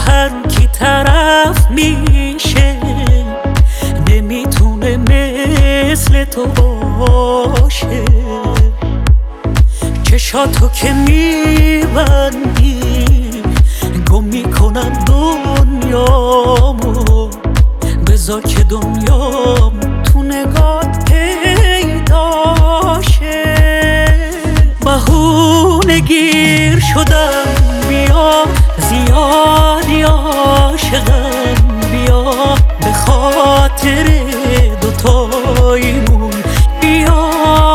هر کی طرف میشه نمیتونه مثل تو باشه. چشاتو که میبندی گم میکنم دنیامو، بذار که دنیام تو نگات پیداشه. بهونه گیر شدم بیا، زیادی عاشقم بیا، به خاطر دوتاییمون بیا.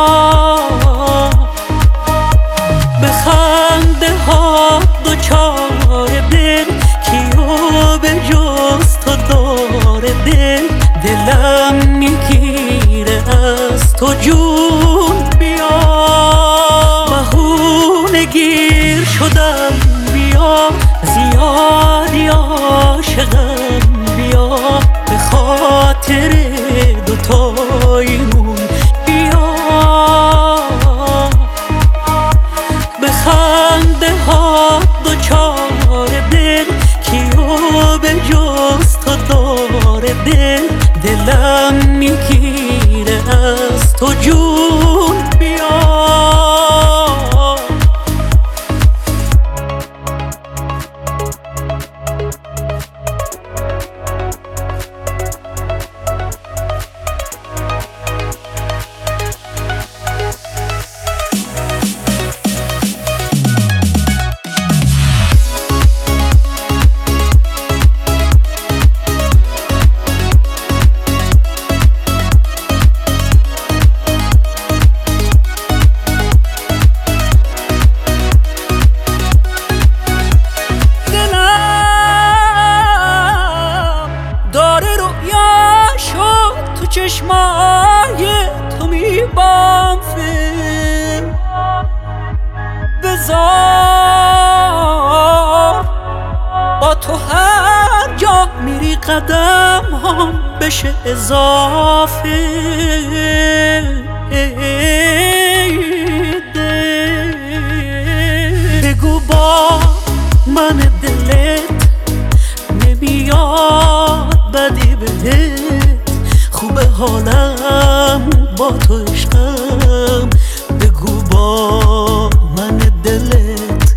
به خنده ها دوچار دل کیو به جز تو داره دل، دلم میگیره از تو جون بیا. بهونه گیر شدم بیا، زیادی عاشقم بیا، به خاطر دوتاییمون بیا. به خنده ها دوچار دل کیو به جز تو داره دل، دلم میگیره از تو جون بیا. چشمای تو میبام فیلم بذار، با تو هر جا میری قدم هم بشه اضافه. بگو با من دلت نمیاد بدی بهت، خوبه حالم با تو عشقم. بگو با من دلت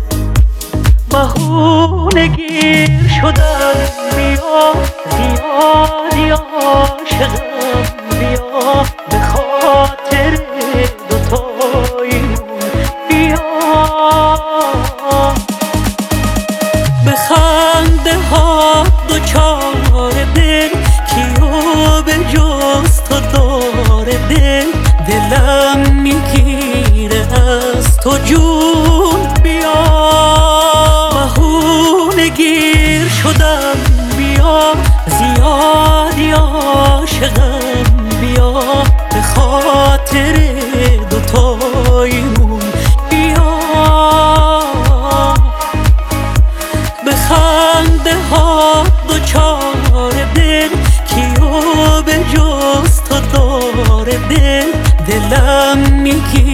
بهونه گیر شدم بیا، زیادی عاشقم بیا، به خاطر دوتاییمون بیا. به خنده ها دوچار دل کیو به جز تو داره دل، دلم میگیره از تو جون بیا. بهونه گیر شدم بیا، زیادی عاشقم بیا، به خاطر دوتاییمون بیا. به خنده ها دوچار دل کیو به جز تو داره دل، دلم میگی